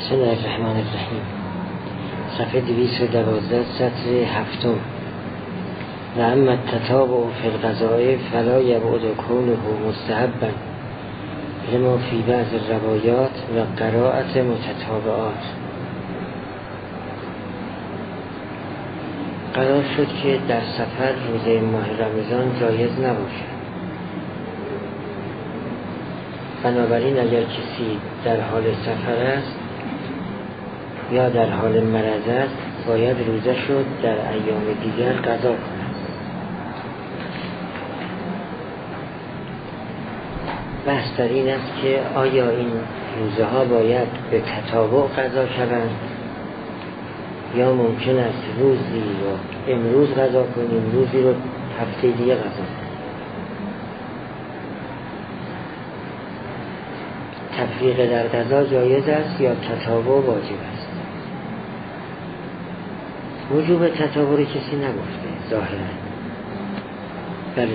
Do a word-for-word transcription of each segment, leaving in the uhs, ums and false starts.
بسم الله الرحمن الرحیم. صفحه دویست و دوازده سطر هفتم. و اما التتابع فی القضاء فلا یبعد کونه مستحبا لما فی بعض الروایات و قراءت متتابعات. قرار شد که در سفر روزه ماه رمضان جایز نباشد. بنابراین اگر کسی در حال سفر است یا در حال مرض است باید روزه شد در ایام دیگر قضا کند. بحث در این است که آیا این روزه ها باید به تتابع قضا شوند یا ممکن است روزی رو امروز قضا کنیم روزی رو هفته دیگه قضا کنیم. تفریق در قضا جایز است یا تتابع واجب است؟ وجوب تتابع رو کسی نگفته ظاهرا. بله،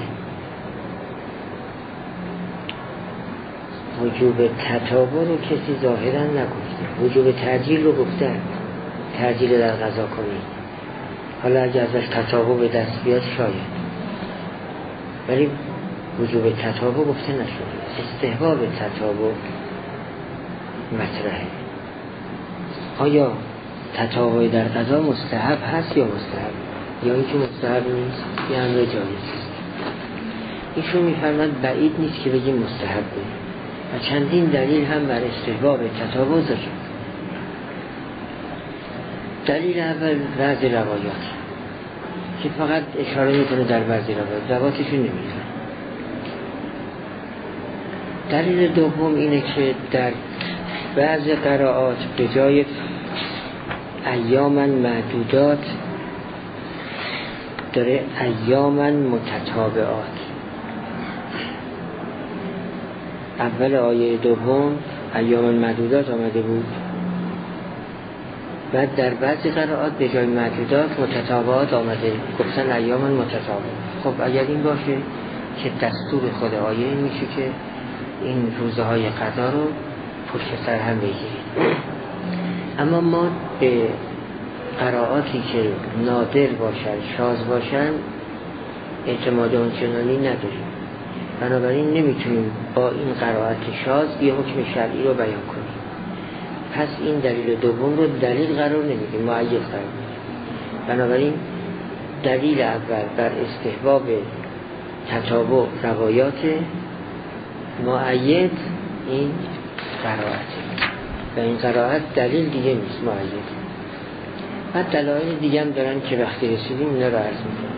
وجوب تتابع رو کسی ظاهرا نگفته. وجوب تعجیل رو گفته، تعجیل در قضا کنید. حالا اگه ازش تتابع به دست بیاد شاید، ولی وجوب تتابع گفته نشده. استحباب تتابع مطرحه. آیا تتابع در قضا مستحب هست یا مستحب یا اینکه مستحب نیست یا امر جایز است؟ ایشون میفرماد بعید نیست که بگیم مستحب بود و چندین دلیل هم بر استحباب تتابع ذکر. دلیل اول بعضی روایات که فقط اشاره میکنه در بعضی روایات، روایاتشون نمیزن. دلیل دوم اینه که در بعض قرائات به جای ایامن معدودات داره ایامن متتابعات. اول آیه دوم ایامن معدودات آمده بود، بعد در بعضی قرائات به جای معدودات متتابعات آمده، گفتن ایامن متتابع. خب اگر این باشه که دستور خود آیه این میشه که این روزه های قضا رو پشت سر هم بگیرید. اما ما به قرائاتی که نادر باشن شاذ باشن اعتماد آنچنانی نداریم، بنابراین نمیتونیم با این قرائت شاذ یه حکم شرعی رو بیان کنیم. پس این دلیل دوم رو دلیل قرار نمیدیم، مؤید قرار میدیم. بنابراین دلیل اول بر استحباب تتابع روایات، مؤید این قرائت و این قرائت دلیل دیگه نیست، مؤید. بعد دلایل دیگه هم دارن که وقتی رسیدیم اینا رو عرض میکنم.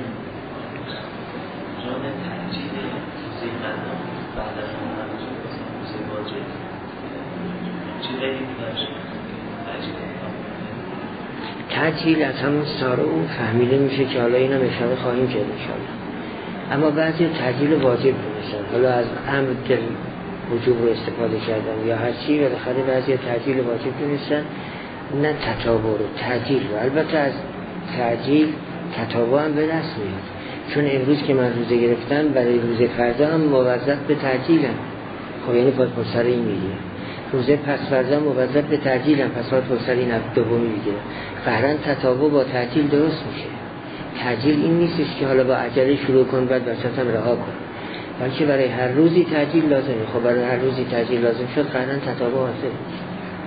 تعجیل از همون ساره اون فهمیده میشه که حالا اینا اشاره خواهیم کرد انشاءالله. اما بعضی تعجیل واجب دونستن، حالا از امر در وجوب رو استفاده کردن یا هر چی، بالاخره بعضی تعجیل واجب دونستن، نه تتابع رو، تعجیل رو. البته از تعجیل تتابع هم به دست میاد، چون امروز که من روزه گرفتم برای روزه فردا هم موظف به تعجیلم. خب یعنی باید پس سر این میگیرم. روزه پس فردا موظف به تعجیلم، پس باید پس سر این دومی میگیرم. قهرن تتابع با تعجیل درست میشه. تعجیل این نیستش که حالا با عجله شروع کن بعد بچت هم رها کن، بلکه برای هر روزی تعجیل لازمه. خب برای هر روزی تعجیل لازم شد قهرن تتابع حاصل میشه.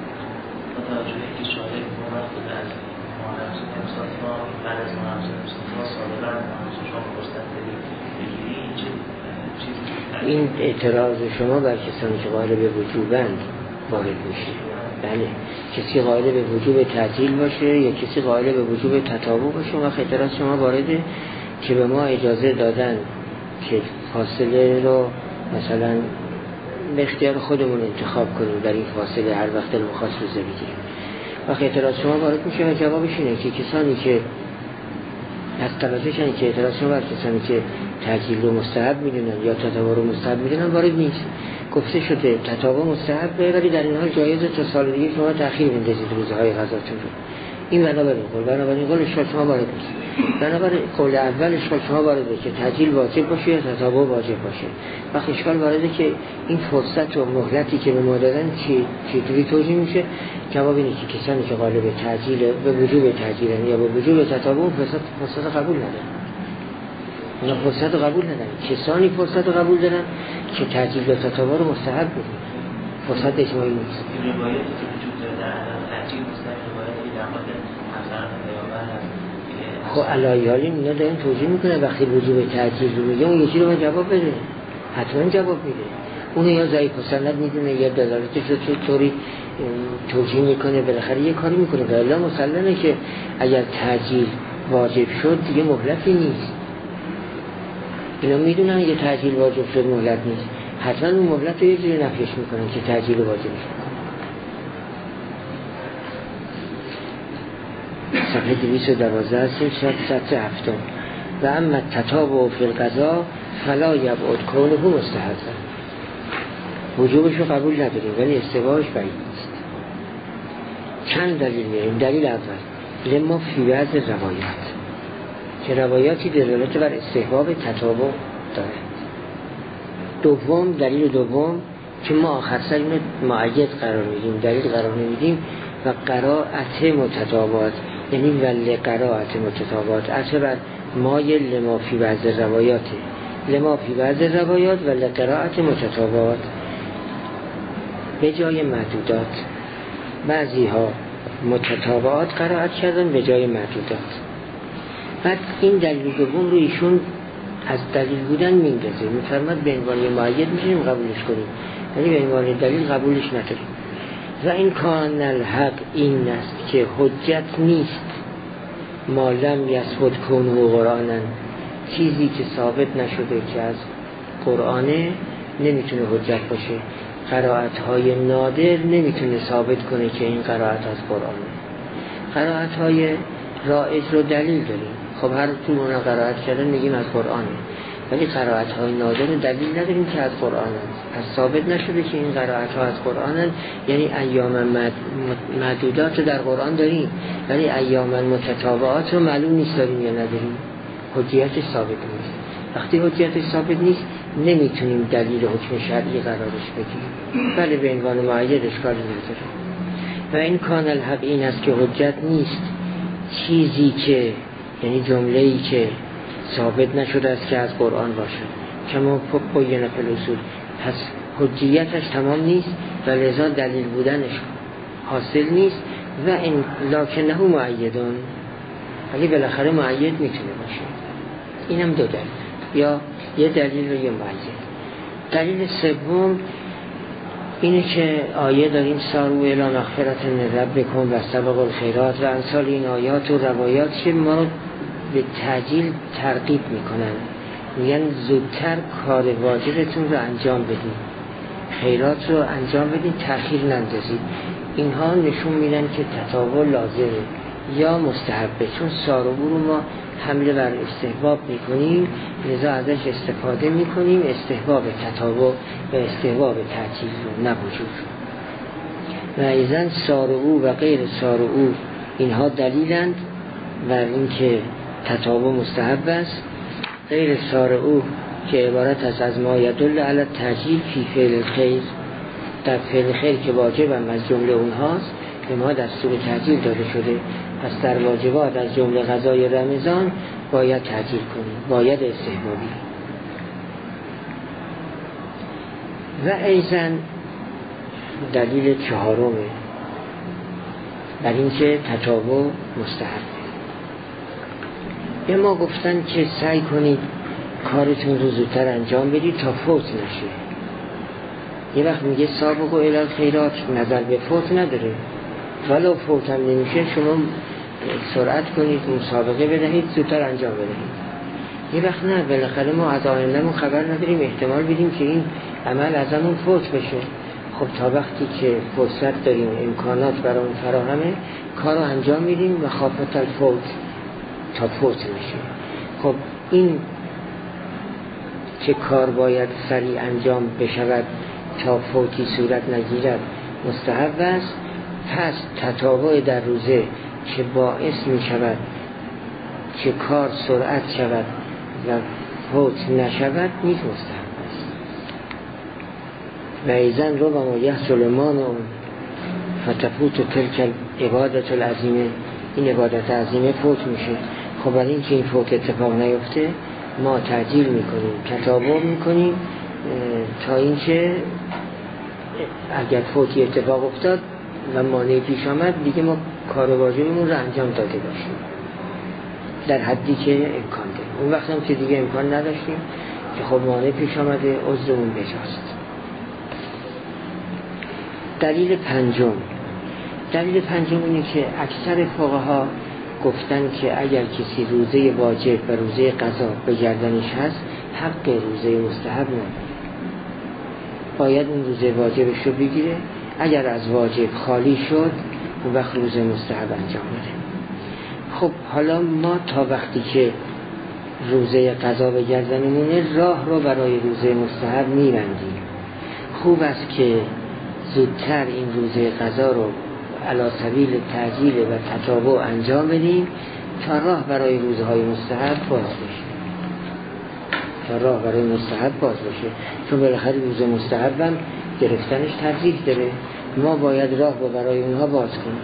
این اعتراض شما بر کسانی که قائل به وجوبند وارد میشه. بله، کسی قائل به وجوب تعجیل باشه یا کسی قائل به وجوب تتابع باشه، و اعتراض شما وارده که به ما اجازه دادن که فاصله رو مثلا به اختیار خودمون انتخاب کنیم، در این فاصله هر وقت دلمون خواست روزه بگیریم. و اعتراض شما وارد میشه و جوابش اینه که کسانی که از طرفشن که اعتراض شما بر کسانی که تعجیل رو مستحب میدونن یا تتابع رو مستحب میدونن وارد نیست. گفته شده تتابع مستحبه، ولی در این حال جایزه تا سال دیگه شما تأخیر بندازید روزهای غذاتون رو. این بنابراین قول بنابراین قول اشکال شما وارد نیست. بنابراین قول اول اشکال شما وارده که تعجیل واجب باشه یا تتابع واجب باشه. وقتی اشکال وارده که این فرصت و مهلتی که به ما دادن چی چجوری توجیه میشه؟ جواب اینه که کسانی که قالب تعجیل به وجوب تعجیل یا به وجوب تتابع فرصت فرصت قبول ندارن. اونا فرصت رو قبول ندارن. کسانی فرصت رو قبول دارن که تعجیل و تتابع رو مستحب بدونن. فرصت اجماعی نیست. خب علایه‌ای اینا دارن توجیه میکنه وقتی وجوب تعجیل رو میگه اون یکی رو باید جواب بده، حتما جواب میده. اون یا ضعیف سند میدونه یا دلالتش رو طوری توجیه میکنه، بالاخره یه کاری میکنه. ولی مسلمه که اگر تعجیل واجب شد دیگه مهلتی نیست. اینا میدونن یه تعجیل واجب شد مهلت نیست، حتما اون مهلت رو یه جوری نفیش میکنن که تعجیل واجب شد. صفحه دویست و دوازده هستیم، سطر هفتم. و اما تتابع فی القضا فلا یبعد کونه مستحبا. وجوبش رو قبول نداریم ولی استحبابش بعید نیست. چند دلیل میاریم. دلیل اول لما فی بعض روایات، که روایاتی دلالت بر استحباب تتابع داره. دوم دلیل دوم که ما آخر سر اینو معید قرار میدیم، دلیل قرار نمیدیم و قرائت متتابعات، یعنی ولی قرائت متتابعات اثر بر مایل لما فی بعض روایات، لما فی بعض روایات ولی قرائت متتابعات به جای محدودات. بعضی ها متتابعات قرائت کردن به جای محدودات. بعد این دلیل دوم رو ایشون از دلیل بودن میندازه، میفرماد به عنوان معید میشیم قبولش کنیم یعنی به عنوان دلیل قبولش نداریم. و این کان الحق این است که حجت نیست ما لم یثبت کونه قرآنن، چیزی که ثابت نشده که از قرآنه نمیتونه حجت باشه. قرائت های نادر نمیتونه ثابت کنه که این قرائت از قرآنه. قرائت های رائج رو دلیل داریم، خب هر تو اونا قرائت کردن میگیم از قرآنه، ولی قرائت های نادر دلیل نداریم که از قرآن هست. پس ثابت نشده که این قرائت ها از قرآن هست. یعنی ایام معدودات در قرآن داریم ولی ایام متتابعات رو معلوم نیست داریم یا نداریم. حجیتش ثابت نیست. وقتی حجیتش ثابت نیست نمیتونیم دلیل حکم شرعی قرارش بگیریم، ولی به عنوان معید اشکالی نداره. و این کان الحق این است که حجت نیست چیزی که، یعنی جمله‌ای که ثابت نشده است که از قرآن باشه، کما بین فی الاصول، پس حجیتش تمام نیست و لذا دلیل بودنش حاصل نیست. و این لکنه معیدون، ولی بالاخره معید میتونه باشه. اینم دو دلیل، یا یه دلیل و یه معید. دلیل سوم اینه که آیه داریم سارو الی مغفرة من ربکم و سبقوا الخیرات و امثال این آیات و روایات که ما رو به تعجیل ترغیب میکنن، میگن زودتر کار واجبتون رو انجام بدید، خیرات رو انجام بدید، تأخیر نندازید. اینها نشون میدن که تتابع لازمه یا مستحبه، چون سارو رو ما حمله بر استحباب میکنیم لذا ازش استفاده میکنیم، استحباب تتابع و استحباب تعجیل رو نه وجود. و ایزن سارو و غیر سارو اینها دلیلند بر اینکه تتابع مستحب است. غیر سارو که عبارت است از ما یدل علی التعجیل فی فعل الخیر، در فعل خیر که واجب هم از جمله اونهاست به ما دستور تعجیل داده شده. پس در واجبات از جمله غذای رمضان باید تعجیل کنیم، باید استحبابی. و ایضاً دلیل چهارمه بر اینکه تتابع مستحبه. به ما گفتن که سعی کنید کارتون رو زودتر انجام بدید تا فوت نشه. یه وقت میگه سابقوا الی الخیرات، نظر به فوت نداره، ولو فوت هم نمیشه شما سرعت کنید، مسابقه بدهید، زودتر انجام بدهید. یه وقت نه، بالاخره ما از آینده‌مون خبر نداریم، احتمال بدیم که این عمل ازمون فوت بشه. خب تا وقتی که فرصت داریم، امکانات برامون فراهمه، کارو انجام میدیم و خافت الفوت، تا فوت نشه. خب این که کار باید سریع انجام بشود تا فوتی صورت نگیرد مستحب است. پس تتابع در روزه که باعث می شود که کار سرعت شود و فوت نشود نیز مستحب است. و ایزن رو با یحصل مانع فتفوت تلک عبادت العظیمه، این عبادت عظیمه فوت میشه. خب برای این که این فوت اتفاق نیفته ما تعجیل میکنیم، تتابع میکنیم تا اینکه اگر فوتی اتفاق افتاد و مانع پیش آمد دیگه ما کار واجبمون رو انجام داده باشیم در حدی که امکان داره. اون وقت هم که دیگه امکان نداشتیم که خب مانع پیش آمده عذرمون بجاست. دلیل پنجم دلیل پنجم اینه که اکثر فقها گفتن که اگر کسی روزه واجب و روزه قضا به گردنش هست حق روزه مستحب نداره، باید اون روزه واجبش رو بگیره. اگر از واجب خالی شد اون وقت روزه مستحب انجام بده. خب حالا ما تا وقتی که روزه قضا به گردنمونه راه رو برای روزه مستحب میبندیم. خوب است که زودتر این روزه قضا رو علی سبیل تعجیل و تتابع انجام بدیم تا راه برای روزهای مستحب باز بشه تا راه برای مستحب باز بشه چون بالاخره روزه مستحب هم گرفتنش ترجیح داره. ما باید راه رو برای اونها باز کنیم.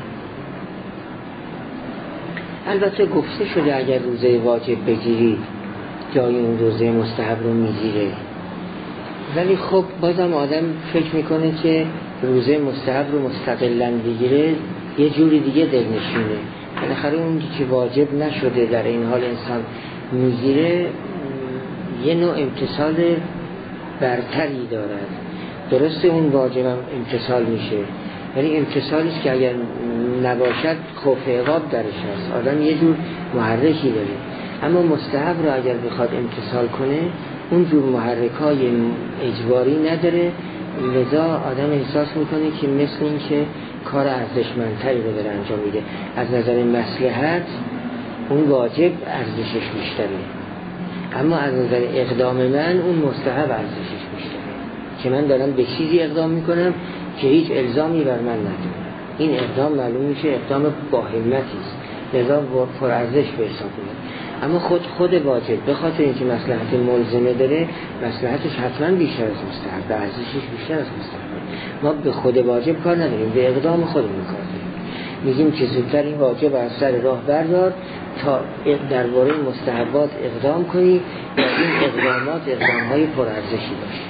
البته گفته شده اگر روزه واجب بگیرید جای اون روزه مستحب رو میگیره، ولی خب بازم آدم فکر میکنه که روزه مستحب رو مستقلاً بگیره یه جوری دیگه دلنشینه. بالاخره اون که واجب نشده در این حال انسان میگیره یه نوع امتصال برتری دارد. درسته اون واجب هم امتصال میشه ولی امتصالی است که اگر نباشد خوف عقاب درش هست، آدم یه جور محرکی داره. اما مستحب رو اگر بخواد امتصال کنه اون جور محرکای اجباری نداره، لذا آدم احساس میکنه که مثل این که کار ارزشمندتری رو داره انجام میده. از نظر مصلحت اون واجب ارزشش بیشتره، اما از نظر اقدام من اون مستحب ارزشش بیشتره که من دارم به چیزی اقدام میکنم که هیچ الزامی بر من نداره. این اقدام معلوم میشه اقدام با همتی است، لذا پر ارزش به حساب میاد. اما خود خود واجب به خاطر اینکه مصلحت ملزمه داره مصلحتش حتما بیشتر از مستحب، به ارزشش بیشتر از مستحب. ما به خود واجب کار نداریم، به اقدام خودمون کار داریم. میگیم که زودتر این واجب از سر راه بردار تا درباره مستحبات اقدام کنی و این اقدامات اقدامهای پر ارزشی باشه.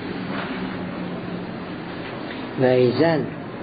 و ایزن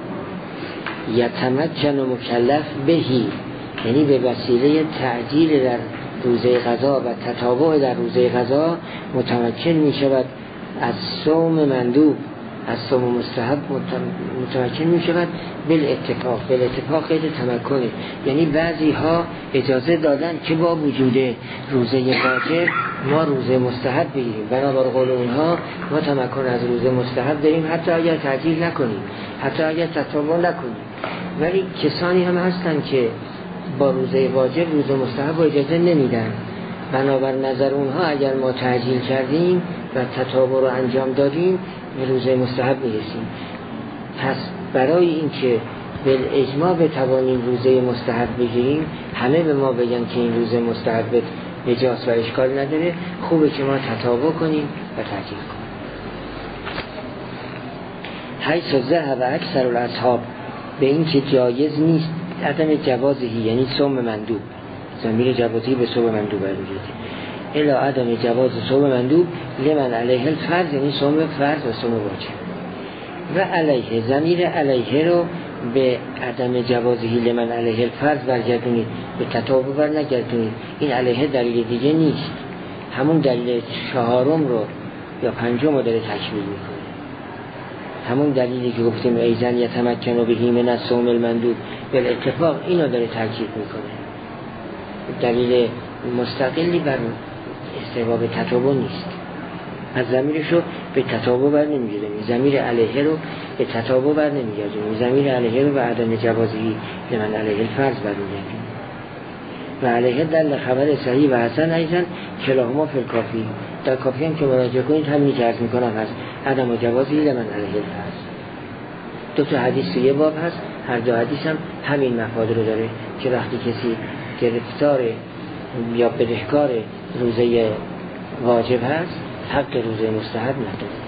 یتمکن و مکلف بهی، یعنی به وسیله تعجیل در روزه قضا و تتابع در روزه قضا متمکن می شود از صوم مندوب، از صوم مستحب متمکن می شود بالاتفاق. بالاتفاق قید تمکنه، یعنی بعضی ها اجازه دادن که با وجود روزه واجب ما روزه مستحب بگیریم. بنابر قول اونها ما تمکن از روزه مستحب داریم حتی اگر تعجیل نکنیم، حتی اگر تتابع نکنیم. ولی کسانی هم هستن که با روزه واجب روزه مستحب و اجازه نمیدن. بنابر نظر اونها اگر ما تعجیل کردیم و تتابع رو انجام دادیم به روزه مستحب میرسیم. پس برای اینکه به اجماع بتوانیم روزه مستحب بگیریم، همه به ما بگن که این روزه مستحب بجاست و اشکال نداره، خوبه که ما تتابع کنیم و تعجیل کنیم. حیث ذهب اکثر الاصحاب به این که جایز نیست عدم جوازی، یعنی صوم مندوب، ضمیر جوازی به صوم مندوب برمیگرده، الا عدم جواز صوم مندوب لمن علیه الفرض، یعنی صوم فرض و صوم واجب. و علیه، ضمیر علیه رو به عدم جوازی لمن علیه الفرض برگردونید، به تتابع بر نگردونید. این علیه دلیل دیگه نیست، همون دلیل چهارم رو یا پنجم رو داره تکمیل میکنه. همون دلیلی که گفتیم ایزن یتمکن و بهی من الصوم المندوب بالاتفاق، اینو داره تاکید میکنه. دلیل مستقلی بر استحباب تتابع نیست. از ضمیرشو به تتابع بر نمیگردیم، ضمیر علیه رو به تتابع بر نمیگردیم، ضمیر علیه رو به عدم جوازی لمن علیه الفرض بر میگردیم. و علیه دل خبر صحیح و حسن ایزن کلاهما فی الکافی، در کافی هم که مراجعه کنید همین که عرض میکنم هست عدم جوازی لمن علیه الفرض. دو تا حدیث توی باب هست، هر دو حدیث هم همین مفاد رو داره که وقتی کسی گرفتار یا بدهکار روزه واجب هست حق روزه مستحب نداره.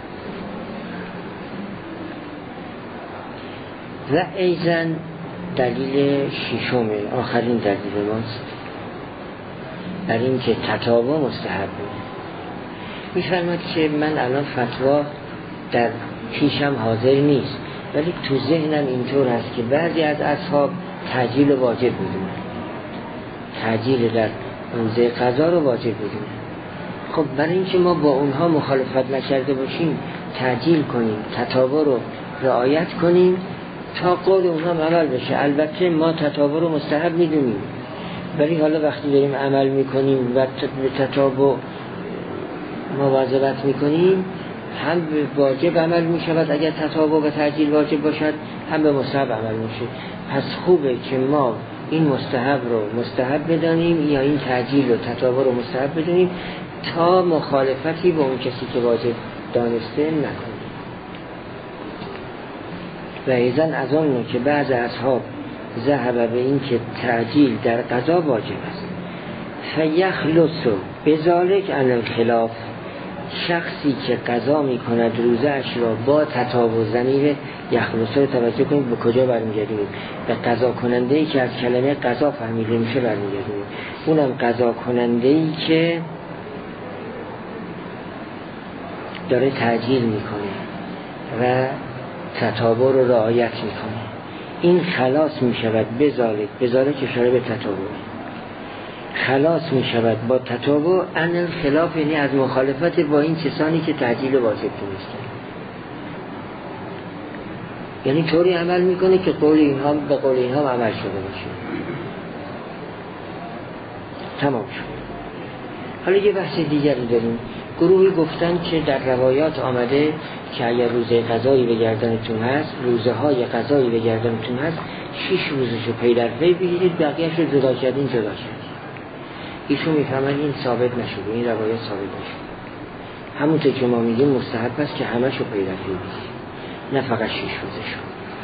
و ایضاً دلیل ششم آخرین دلیل ماست بر این که تتابع مستحب می‌فرماید که من الان فتوا در پیشم حاضر نیست ولی تو ذهنم اینطور هست که بعضی از اصحاب تعجیل واجب میدونن، تعجیل در روزه قضا رو واجب میدونن. خب برای اینکه ما با اونها مخالفت نکرده باشیم تعجیل کنیم، تتابع رو رعایت کنیم تا قول اونها عمل بشه. البته ما تتابع رو مستحب میدونیم ولی حالا وقتی داریم عمل میکنیم و به تتابع مواظبت میکنیم هم به واجب عمل میشود اگر تتابع و تعجیل واجب باشد، هم به مستحب عمل میشه. پس خوبه که ما این مستحب رو مستحب بدانیم یا این تعجیل و تتابع رو مستحب بدانیم تا مخالفتی با اون کسی که واجب دانسته نکنیم. و ایضاً از آنه که بعض اصحاب ذهب به این که تعجیل در قضا واجب است فیخلص بذالک عن الخلاف، شخصی که قضا می کند روزه اش را با تتابع، ضمیر یخلص رو توجه کنید به کجا برمیگردیم؟ به قضا کننده ای که از کلمه قضا فهمیده میشه برمیگردیم. اونم قضا کننده ای که داره تعجیل میکنه و تتابع رو رعایت میکنه، این خلاص میشود بذالک، بذالک اشاره به تتابع، خلاص میشود با تتابع عن الخلاف، یعنی از مخالفت با این کسانی که تعجیل واجب دونستن. یعنی طوری عمل میکنه که قول اینها به قول اینها عمل شده باشه. تمام شد. حالا یه بحث دیگری داریم. گروهی گفتن که در روایات آمده که اگر روزه قضایی به گردنتون هست، روزه های قضایی به گردنتون هست، شش روزشو پی در پی بگیرید، بقیه‌شو جدا کردین جدا کردین. ایشون میفهمن این ثابت نشده، این روایت ثابت نشده. همونطور که ما میگیم مستحب است که همه‌شو پی در پی بگیرید، نه فقط شش روزشو.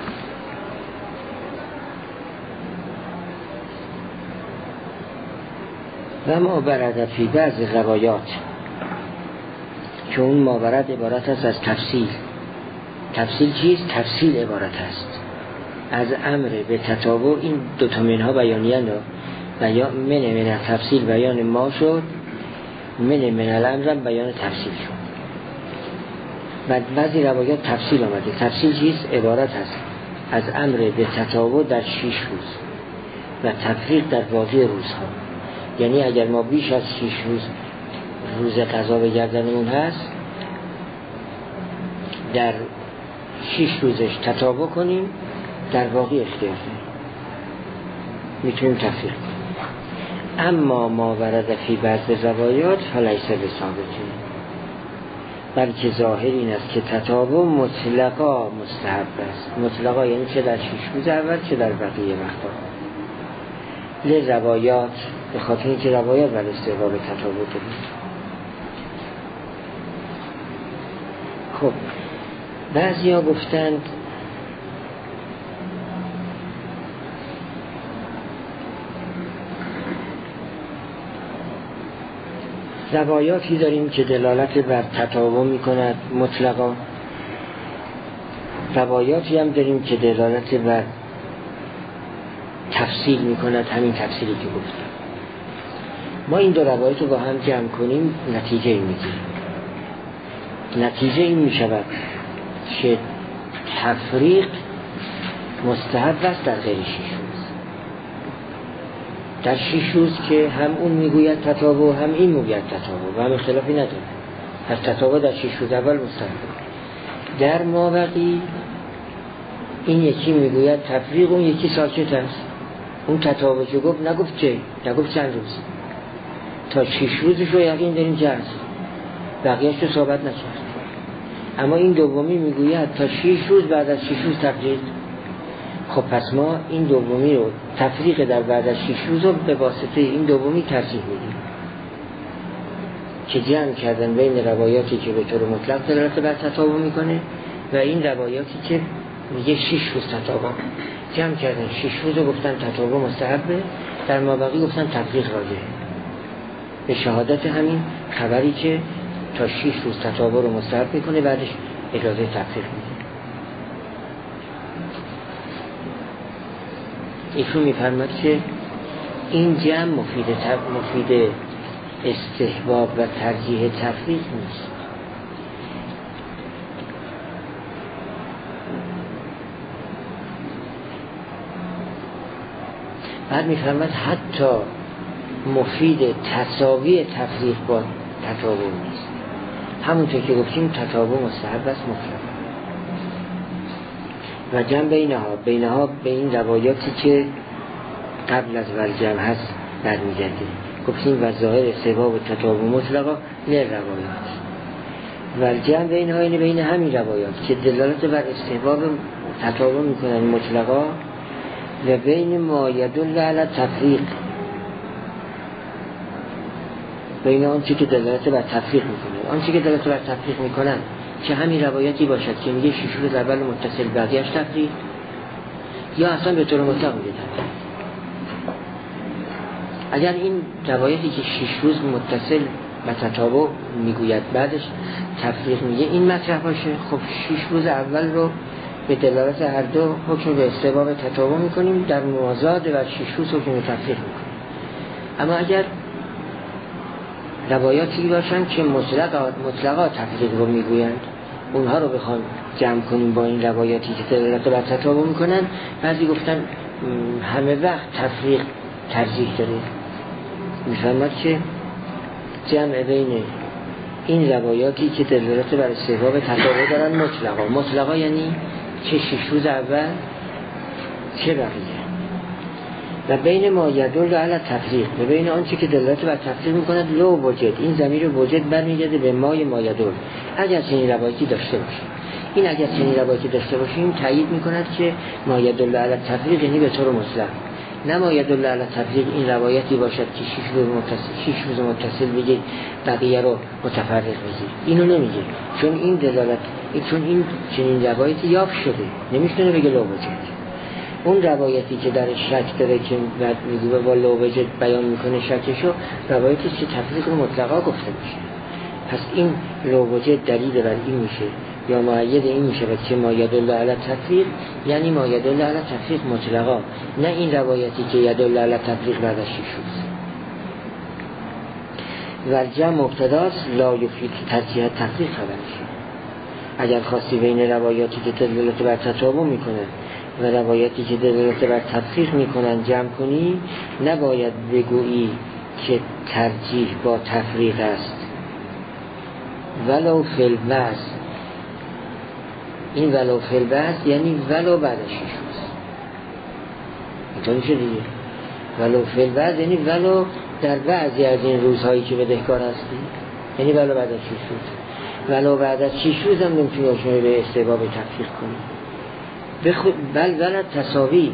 و ما برد فی بعض روایات، که اون ماورد عبارت است از تفصیل. تفصیل چیست؟ تفصیل عبارت است از امر به تتابع. این دوتا منها بیانیه نه، بیان من من تفصیل بیان ما شد، من من الامر بیان تفصیل شد. بعد بعضی روایات تفصیل آمده. تفصیل چیست؟ عبارت است از امر به تتابع در شش روز و تفریق در باقی روزها. یعنی اگر ما بیش از شش روز روز قضا به گردنمون هست، در شش روزش تتابع کنیم، در باقی اختیار کنیم، میتونیم تفریق کنیم. اما ما ورد فی بعض روایات فلیس بثابت، بلکه ظاهر این است که تتابع مطلقا مستحب است. مطلقا یعنی چه در شش روز اول چه در بقیه وقتا. ل روایات، به خاطر اینکه روایات بر استحباب تتابع دارید. خب بعضی ها گفتند روایاتی داریم که دلالت بر تتابع می کند مطلقا، روایاتی هم داریم که دلالت بر تفصیل می کند، همین تفصیلی که گفتم. ما این دو روایت رو با هم جمع کنیم نتیجه این می گیریم. نتیجه این می شود که تفریق مستحب است در غیر شش روز. در شش روز که هم اون میگوید تتابع، هم این میگوید تتابع و هم اختلافی نداره. از تتابع در شش روز اول مستحب. در مابقی این یکی میگوید تفریق، اون یکی ساکت است. اون تتابع که گفت نگفت چه؟ نگفت چند روز. تا شش روزش رو یقین داریم که هست، بقیهش رو صحبت نکرد. اما این دومی میگوید تا شش روز بعد از شش روز تفریق. خب پس ما این دومی رو تفریق در بعد از شش روز رو به واسطه این دومی ترجیح میدیم که جمع کردن بین روایاتی که به طور مطلق دلالت بر تتابع میکنه و این روایاتی که میگه شش روز تطابق جمع کردن، شش روز رو گفتن تطابق مستحبه، در مابقی گفتن تفریق راجعه به شهادت همین خبری که تا شش روز تطابق رو مستحب میکنه، بعدش اجازه تفریق میده. ایشون میفرماد که این جمع مفید مفید استحباب و ترجیح تفریق نیست. بعد میفرماد حتی مفید تساوی تفریق با تطابق نیست. همونطور که گفتیم تطابق مستحب است مطلق. و جمع بینها بینها به این روایاتی که قبل از ولجمع هست برمیگرده. گفتیم و ظاهر استحباب و تطابق مطلقا نه روایات. ولجمع بینها اینه بین همین روایات که دلالت بر استحباب تطابق میکنن مطلقا و بین ما یدل علی تفریق، بین آنچه که دلالت بر تفریق میکنه آنچه که دلالت بر تفریق میکنن که همین روایاتی باشد که میگه شش روز اول متصل بقیه‌اش تفریق، یا اصلا به طور مطلق میگه تفریق. اگر این روایتی که شش روز متصل و تطابق میگوید بعدش تفریق میگه این مطرح باشه، خب شش روز اول رو به دلالت هر دو حکم به استحباب تطابق میکنیم، در موازات و شش روز حکم به تفریق میکنیم. اما اگر روایاتی باشن که مطلقا مطلقا تفریق رو میگویند، اونها رو بخوام جمع کنیم با این روایاتی که دلالت بر تطابق میکنن، بعضی گفتن همه وقت تفریق ترجیح داره. میفهمد که جمع بین این روایاتی که دلالت بر استحباب تطابق دارن مطلقا مطلقا یعنی چه شش روز اول چه بقیه، و بین ما یدل علی تفریق و بین آنچه که دلالت بر تفریق میکند لو وجد، این ضمیر وجد برمیگرده به مای ما یدل اگر چنین روایتی داشته باشیم. این اگر چنین روایتی داشته باشیم تایید میکند که ما یدل علی تفریق یعنی به طور مطلق، نه ما یدل علی تفریق این روایتی باشد که شش روز متصل شش روز متصل بگید بقیه رو متفرق بگید، اینو نمیگه، چون این دلالت چون این چنین روایتی یافت شده نمیتونه بگه لو وجد. اون روایتی که در شک داره که بعد میگه با لو وجد بیان میکنه شکشو، روایتی که تفریق رو مطلقا گفته میشه. پس این لو وجد دلیل بر این میشه یا مؤید این میشه که ما یدل علی تفریق یعنی ما یدل علی تفریق مطلقا، نه این روایتی که یدل علی تفریق بعد از شش روز. و جمع مبتداست لا یفید ترجیح تفریق خبرشه. اگر خواستی بین روایاتی که دلالت بر تطابق میکنه و روایتی که دلالت بر تفریق میکنن جمع کنی، نباید بگویی که ترجیح با تفریق است ولو فی البعض. این ولو فی البعض یعنی ولو بعد از شش روز. اینطور میشه دیگه. ولو فی البعض یعنی ولو در بعضی از این روزهایی که بدهکار هستی، یعنی ولو بعد از شش روز. ولو بعد از شش روز هم نمیتونی شما به استحباب تفریق کنی. بخود بل ولد تساوی،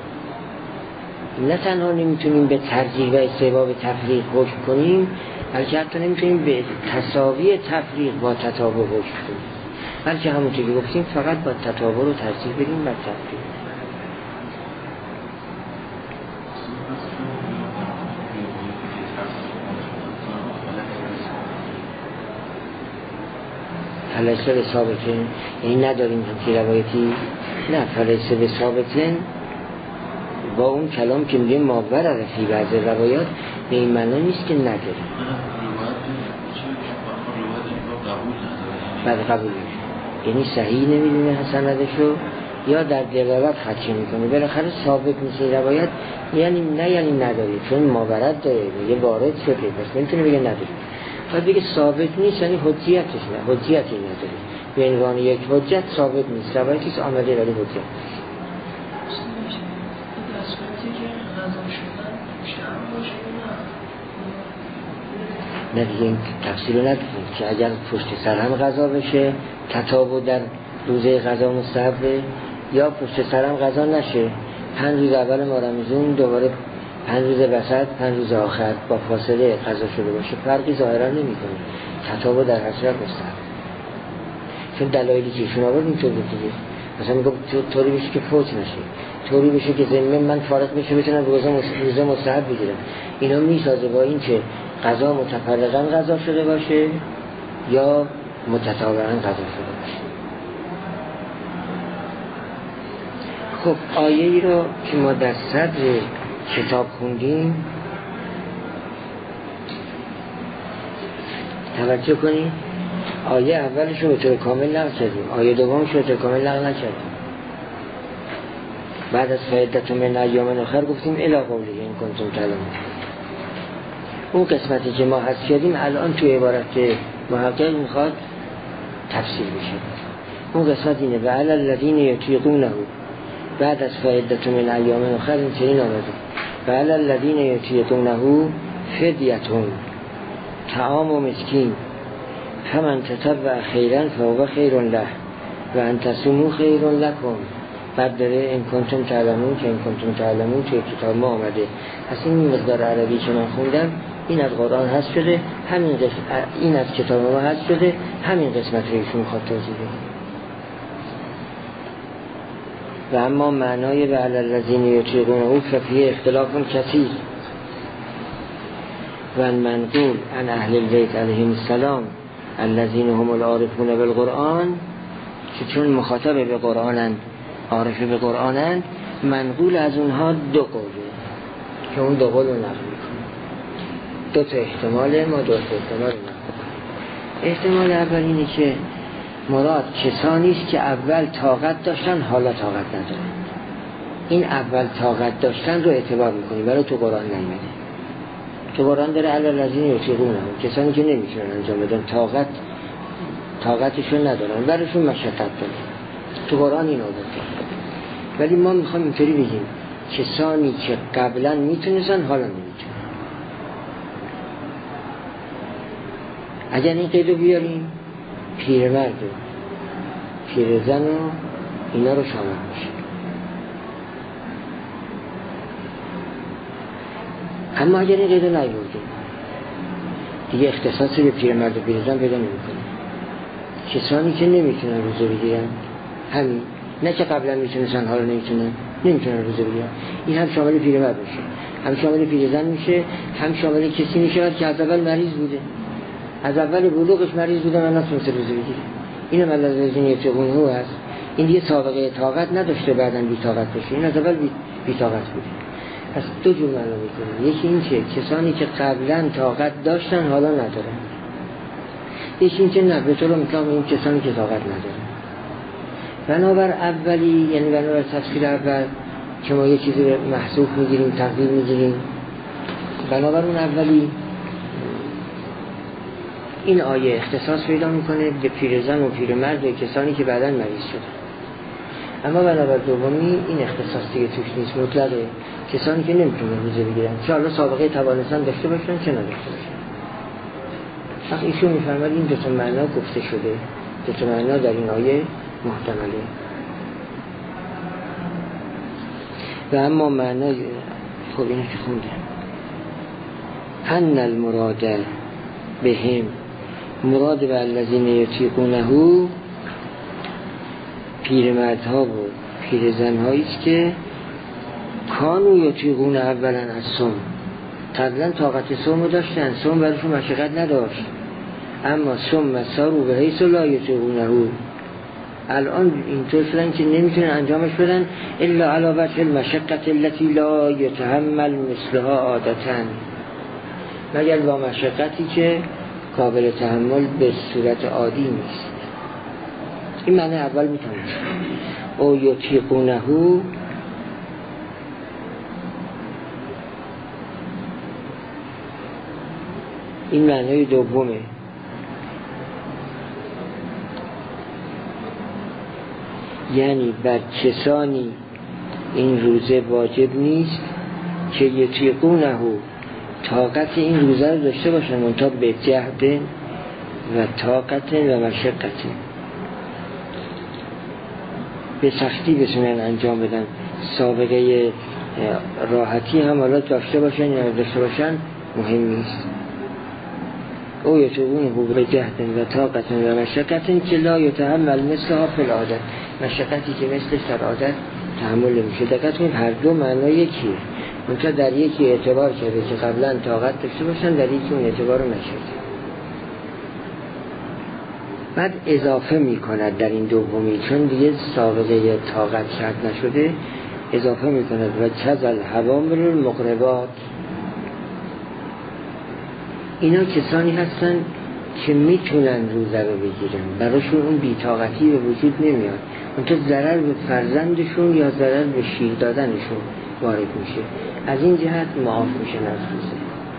نه تنها نمیتونیم به ترجیح و استحباب تفریق حکم کنیم، بلکه حتی نمیتونیم به تساوی تفریق با تطابق حکم کنیم، بلکه همونطور که گفتیم فقط با تطابق رو ترجیح بدیم بر تفریق. فلیسه به ثابتن، این نداریم همچه روایتی، نه فلیسه به ثابتن با اون کلام که میگه ما ورد فی بعض روایات به این معنی نیست که نداریم، بعد قبول میشه، یعنی صحیح نمیدونه سندشو یا در دلالت خدشه میکنه، بالاخره ثابت میشه روایت، یعنی نه یعنی نداری، چون ما ورد داره میگه وارد شده، پس نمیتونه بگه نداری. باید بگه ثابت نیست یعنی حجیتش نه، حجیتی نداره، به عنوان یک حجت ثابت نیست، روایتیش آمده ولی حجت نه دیگه. این تفسیر رو نداریم که اگر پشت سر هم غذا بشه تطابق در روزه غذا مستحبه، یا پشت سر هم غذا نشه، پنج روز اول ما رمضان دوباره پنج روز وسط پنج روز آخر با فاصله غذا شده باشه، فرقی ظاهرا نمی‌کنه، تطابق در هر صورت مستحب، چون دلایلی که ایشون آورد اینطور بود دیگه. مثلا میگم طوری بشه که فوت نشه، طوری بشه که ذمه من فارغ بشه بتونم روزه مستحب بگیرم. اینا میسازه با این که قضا متفرقاً قضا شده باشه یا متتابعاً قضا شده باشه. خب آیه ای رو که ما در صدر کتاب خوندیم توجه کنیم، آیه اولش رو به طور کامل نقل کردیم، آیه دومش رو به طور کامل نقل نکردیم. بعد از فعدت من ایام اخر گفتیم الی قوله این کنتم تعلمون. اون قسمتی که ما حذف کردیم الان توی عبارت محقق میخواد تفسیر بشه. اون قسمت اینه و علی الذین یطیقونه، بعد از فعدت من ایام اخر این چنین آمده و علی الذین یطیقونه فدیتون طعام و مسکین فمن تتبع خیرا فهو خیر له و ان تصوموا خیر لکم. بعد داره این کنتم تعلمون که این کنتم تعلمون توی کتاب ما آمده. پس این مقدار عربی که من خوندم این از قرآن حذف شده، همین قسمت این از کتاب ما حذف شده، همین قسمت رو ایشون خواهد توضیح بده. و اما معنای و علی الذین یطیقونه ففیه اختلاف کثیر و منقول عن اهل البیت علیهم السلام الذین هم العارفون بالقرآن، که چون مخاطب به قرآنند، عارف به قرآنند، منقول از اونها دو قوله که اون دو قول رو نقل میکنه. دو تا احتمال ما دو تا احتمال نقل. احتمال اول اینه که مراد کسانی است که اول طاقت داشتن حالا طاقت ندارن. این اول طاقت داشتن رو اعتبار میکنیم، ولی تو قرآن نیامده. تو قرآن داره علی الذین یطیقونه، کسانی که نمیتونن انجام بدن، طاقت طاقتشون ندارن، براشون مشقت داره. تو قرآن این آورده. ولی ما میخوایم اینطوری بگیم کسانی که قبلا میتونستن حالا نمیتونن. اگر این قیدو بیاریم پیرمرد و پیرزن و اینا رو شامل میشه. اما اگر این قیدو نیاوردیم دیگه اختصاصی به پیرمرد و پیرزن پیدا نمیکنه. کسانی که نمیتونن روزه بگیرن، همین، نه که قبلا میتونستن حالا نمیتونن نمیتونن روزه بگیرن، این هم شامل پیرمرد میشه، هم شامل پیرزن میشه، هم شامل کسی میشه که از اول مریض بوده، از اول بلوغش مریض بوده و نتونسته روزه بگیره. اینم الذین یطیقونه هست. این دیگه سابقه طاقت نداشته بعداً بی طاقت بشه، این از اول بی, بی طاقت بوده. پس دو جور معنا میکنه. یکی این که کسانی که قبلا طاقت داشتن حالا ندارن، یکی این که نه به طور مطلق این کسانی که طاقت ندارن. بنابر اولی، یعنی بنابر تفسیر اول که ما یه چیزی محسوب میگیریم، تقدیر میگیریم، بنابر اون اولی این آیه اختصاص پیدا میکنه به پیرزن و پیرمرد و کسانی که بعداً مریض شدن. اما بنابر دومی این اختصاص دیگه توش نیست، مطلقه، کسانی که نمیتونن روزه بگیرن، چه حالا سابقه توانستن داشته باشن چه نداشته باشن. وقت ایشون میفرماد این دو تا معنا گفته شده، دو تا معنا در این آیه محتمله. و اما معنای خب اینو که خوندم ان المراد بهم، مراد به الذین یطیقونه پیرمردها و پیرزنهایی است که کانوا یطیقون اولا از صوم، قبلا طاقت صوم رو داشتن، صوم براشون مشقت نداشت، اما ثم صاروا بحیث لا یطیقونه، الان اینطور شدن که نمیتونن انجامش بدن الا علی وجه المشقة التي لا یتحمل مثلها عادتا، مگر با مشقتی که قابل تحمل به صورت عادی نیست. این معنی اول میتونه او یطیقونه، این معنی دومه. یعنی بر کسانی این روزه واجب نیست که یطیقونه طاقت این روزه رو داشته باشن، منتها به جهد و طاقت و مشقت، به سختی بتونن انجام بدن. سابقه راحتی هم حالا داشته باشن یا داشته باشن مهم نیست. او یتقون حقوق جهد و طاقت و مشقت که لا یتحمل مثلها فی العادت، مشقتی که مثل در عادت تحمل نمیشه. دقت کنید هر دو معنا یکیه، منتها در یکی اعتبار کرده که قبلا طاقت داشته باشن، در یکی اون اعتبار رو نشده. بعد اضافه میکند در این دومی، چون دیگه سابقه طاقت شرط نشده، اضافه میکند و چذ الحوامر المقربات. اینا کسانی هستن که میتونن روزه رو بگیرن، براشون اون بی‌طاقتی به وجود نمیاد، اونتا ضرر به فرزندشون یا ضرر به شیر دادنشون وارد میشه، از این جهت معاف میشن از روزه.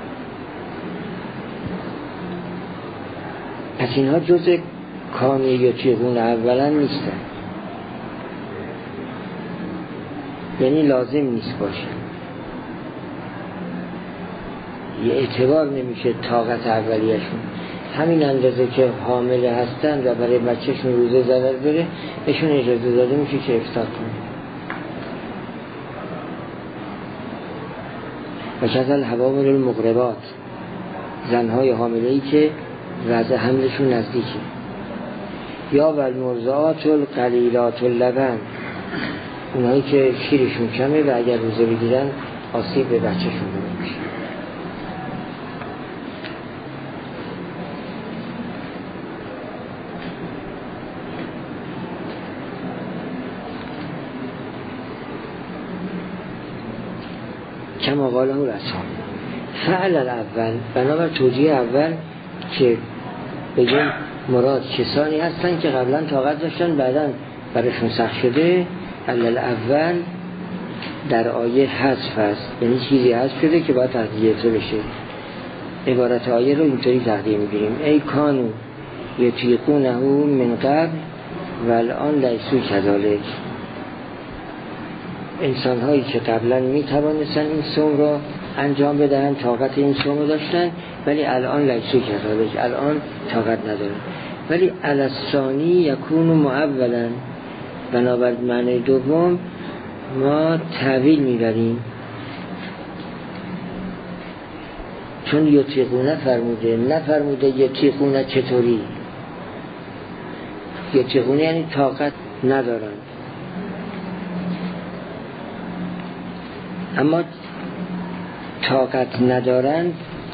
پس اینها جز کانی یا چیغون اولا نیستن، یعنی لازم نیست باشن، یه اعتبار نمیشه طاقت اولیشون. همین اندازه که حامل هستن و برای بچهشون روزه ضرر بره، بهشون اجازه داده میشه که افطار کنه. و شذ الحوامل المقربات، زنهای حامله‌ای که وضع حملشون نزدیکه. یا والمرضعات القلیلات اللبن، اونایی که شیرشون کمه و اگر روزه بگیرن آسیب به بچهشون نمیشه. کما قاله رسول فعل الاول، بنابر توجیه اول که بگیم مراد کسانی هستن که قبلا طاقت داشتن بعدا برشون سخت شده. علل اول در آیه حذف است، یعنی چیزی حذف شده که باید تقدیر بشه. عبارت آیه رو اینطوری تقدیر میگیریم: ای کانو یطیقونه من قبل و الان لیسو کذالک. انسان هایی که قبلا می توانستن این صوم را انجام بدهن، طاقت این صوم رو داشتن، ولی الان لیسو کذالک، الان طاقت ندارن. ولی الثانی یکون معولا، بنابر معنی دوم ما تعویل میبریم، چون یطیقونه فرموده، نفرموده یطیقونه چطوری. یطیقونه یعنی طاقت ندارن، اما طاقت ندارن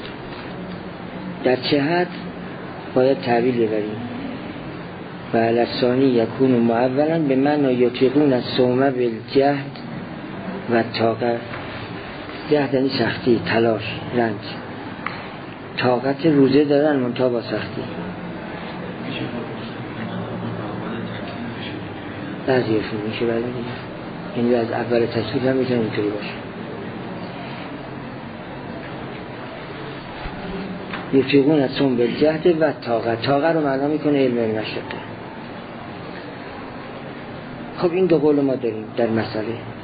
در چه حد باید تعویل ببریم. و الثانی یکون معولا به معنی یطیقون الصوم بالجهد و طاقت. جهد یعنی سختی، تلاش، رنج. طاقت روزه دارن منتها با سختی. بعضیشون میشه بعد دیگه، یعنی از اول تشکیل هم میتونه اینطوری باشه. یطیقون الصوم بالجهد و طاقت. طاقت رو معنا میکنه علم المشقه. خب این دو قول ما داریم در مسئله.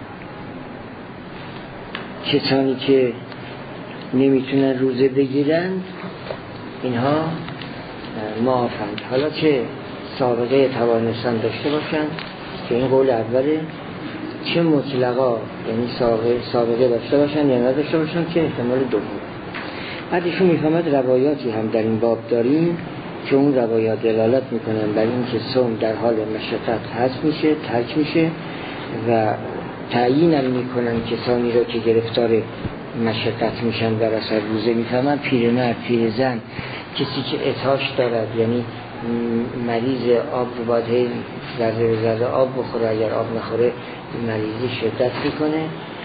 کسانی که نمیتونن روزه بگیرن اینها معافند، حالا چه سابقه توانستن داشته باشن که این قول اوله، چه مطلقا یعنی سابقه, سابقه داشته باشن یا نداشته باشن که احتمال دوم. بعدشون میفهمد روایاتی هم در این باب داریم که اون روایات دلالت میکنن بر این که صوم در حال مشقت حذف میشه، ترک میشه و تعیین هم میکنن کسانی رو که گرفتار مشقت میشن و اثر روزه میفهمن، پیرمرد، پیرزن، کسی که اتاش دارد، یعنی مریض آب باید ذره به ذره آب بخوره، اگر آب نخوره مریضی شدت میکنه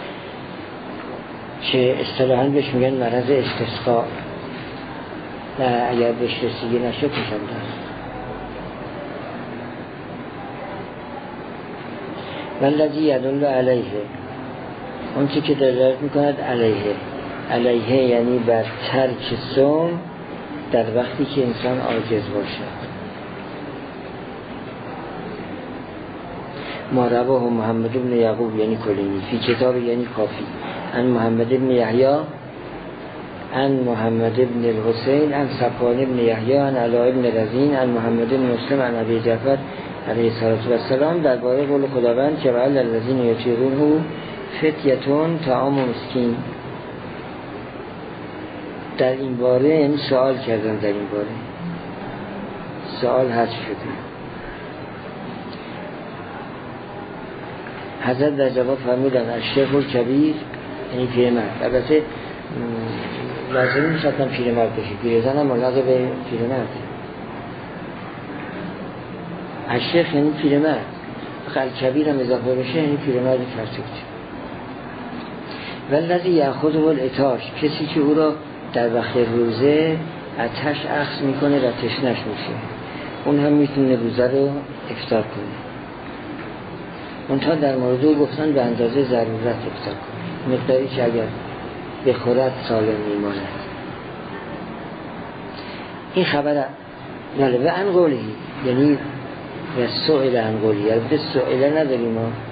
که اصطلاحاً بهش میگن مرض استسقا، نه اگر بهش رسیدگی نشد میشن دست. والذی یدل علیه، اون چی که دلالت میکند علیه. علیه یعنی بر ترک صوم در وقتی که انسان عاجز باشه. ما رواه محمد بن یعقوب یعنی کلینی فی کتاب یعنی کافی، عن محمد بن یحیی عن محمد بن الحسین عن صفوان بن یحیی عن علاء بن رزین عن محمد بن مسلم عن ابی جعفر علیه السلام درباره قول خداوند که وعلی الذین یطیقونه فدیة طعام مسکین. در این باره یعنی سوال کردن در این باره، سوال حذف شده. حضرت در جواب فرمودن الشیخ الکبیر یعنی پیرمرد. البته لازم نیست حتما پیرمرد بشه، پیرزن هم ملاقه به پیرمرد. الشیخ یعنی پیرمرد، الکبیر هم اضافه بشه یعنی پیرمرد فرسوده. والذی یأخذه العطاش، کسی که او را در وقت روزه آتش اخذ میکنه و تشنش میشه، اون هم میتونه روزه رو افطار کنه. اونتا در مورد گفتن به اندازه ضرورت افطار کنه، مقداری که اگر بخورد سالم میماند. این خبر بله و عن قوله، یعنی و سئل عن قوله، البته سئله نداریم ما